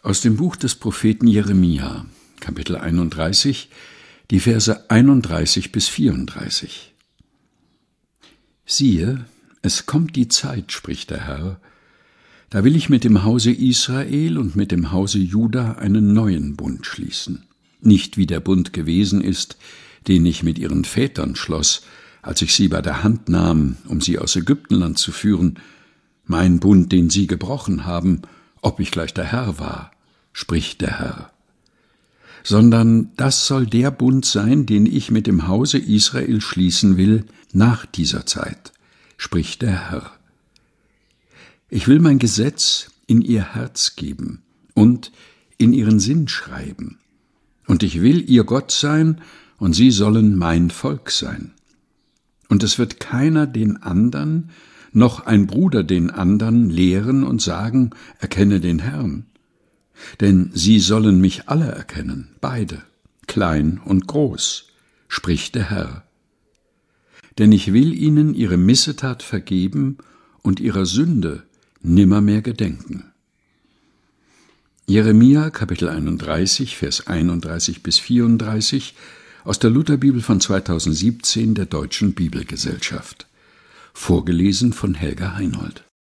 Aus dem Buch des Propheten Jeremia, Kapitel 31, die Verse 31 bis 34. Siehe, es kommt die Zeit, spricht der Herr, da will ich mit dem Hause Israel und mit dem Hause Juda einen neuen Bund schließen. Nicht wie der Bund gewesen ist, den ich mit ihren Vätern schloss, als ich sie bei der Hand nahm, um sie aus Ägyptenland zu führen, mein Bund, den sie gebrochen haben, ob ich gleich der Herr war, spricht der Herr. Sondern das soll der Bund sein, den ich mit dem Hause Israel schließen will nach dieser Zeit, spricht der Herr. Ich will mein Gesetz in ihr Herz geben und in ihren Sinn schreiben. Und ich will ihr Gott sein, und sie sollen mein Volk sein. Und es wird keiner den andern, noch ein Bruder den andern lehren und sagen, erkenne den Herrn. Denn sie sollen mich alle erkennen, beide, klein und groß, spricht der Herr. Denn ich will ihnen ihre Missetat vergeben und ihrer Sünde nimmermehr gedenken. Jeremia, Kapitel 31, Vers 31 bis 34, aus der Lutherbibel von 2017 der Deutschen Bibelgesellschaft. Vorgelesen von Helga Heinold.